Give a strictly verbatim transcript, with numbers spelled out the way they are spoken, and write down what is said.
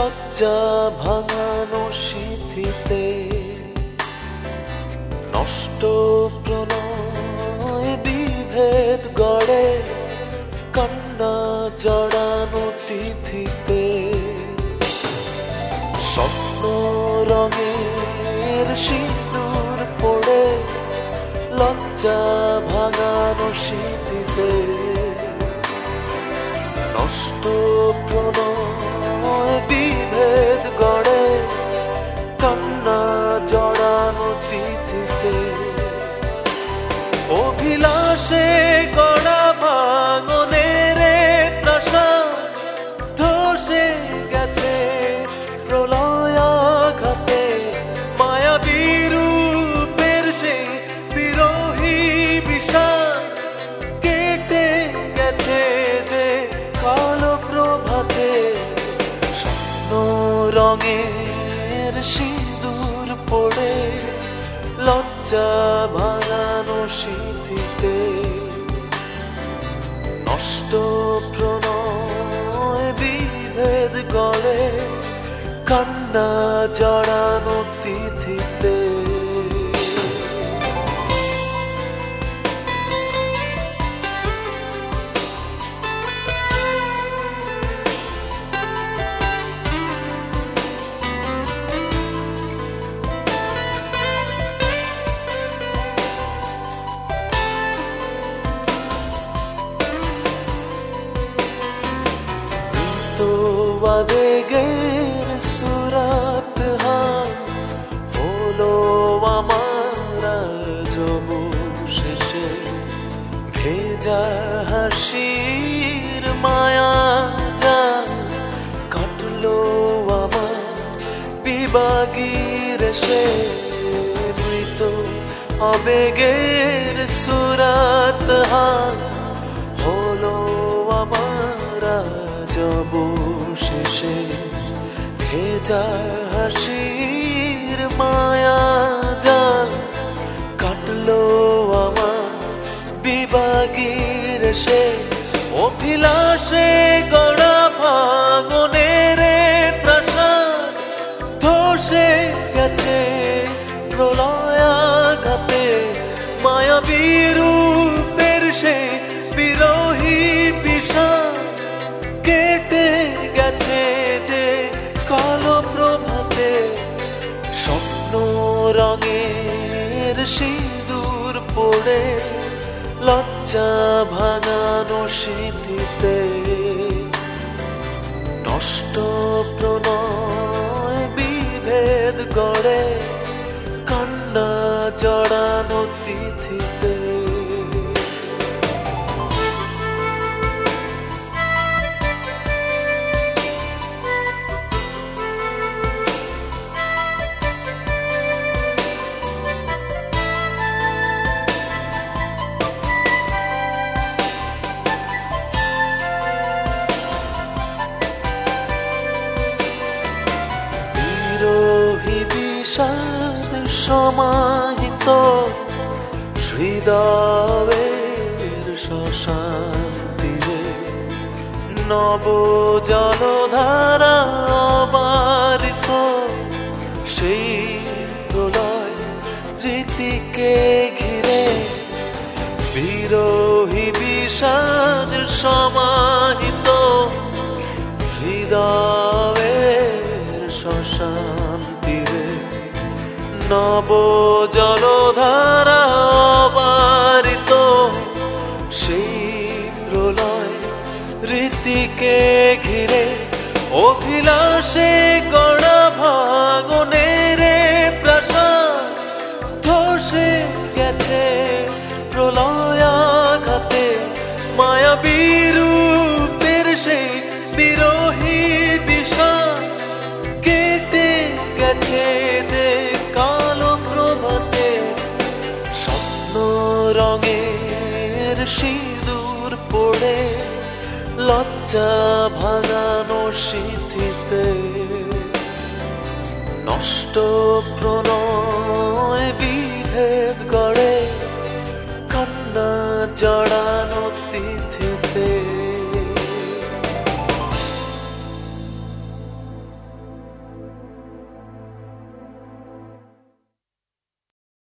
লজ্জা ভাঙানো সিঁথিতে নষ্ট প্রণয় বিভেদ গড়ে কান্না জড়ানো তিথিতে স্বপ্ন রঙের সিঁদুর পড়ে লজ্জা ভাঙানো সিঁথিতে নষ্ট প্রণয় বিভেদ গড়ে কান্না জড়ানো তিথিতে অভিলাষে গড়া ভাঙনের প্রাসাদ ধসে গেছে প্রলয়াঘাতে মায়াবী রূপের সেই বিরোহী বিষাদ কেটে গেছে যে কালো প্রভাতে স্বপ্ন রঙের সিঁদুর পড়ে লজ্জা ভাঙানো সিঁথিতে নষ্ট প্রণয় বিভেদ গড়ে কান্না জড়ানো তিথিতে তো আবেগের সুরাত হান হলো আমার জব শেষে ভেজা হাসির মায়া যান কাটলো আমার বিবাগীর সে মৃত আবেগের সুরাত হান হলো আমার জব শেষে ভেজা হাসির মায়া জাল কাটলো আমার বিবাগীর সে অভিলাষে গড়া ভাঙনের প্রাসাদ ধসে গেছে প্রলয়াঘাতে মায়াবী রূপের সে বিরোহী বিষাদ কেটে গেছে যে কালো প্রভাতে স্বপ্ন রঙের সিঁদুর পড়ে লজ্জা ভাঙানো সিঁথিতে নষ্ট প্রণয় বিভেদ গড়ে কান্না জড়ানো তিথিতে বিষাদ সমাহিত হৃদয়ের শ্মশান্তিরে নব জলধারা অবারিত সেই প্রলয় রীতিকে ঘিরে বিরোহী বিষাদ সমাহিত হৃদয়ের শ্মশান্তিরে নব জলধারা অবারিত সেই প্রলয় রীতিকে ঘিরে অভিলাষে গড়া ভাঙনের প্রাসাদ ধসে গেছে প্রলয়াঘাতে মায়াবী রূপের সেই বিরোহী বিষাদ কেটে গেছে যে কালো প্রভাতে স্বপ্ন রঙের সিঁদুর পড়ে লজ্জা ভাঙানো সিঁথিতে নষ্ট প্রণয় বিভেদ গড়ে কান্না জড়ানো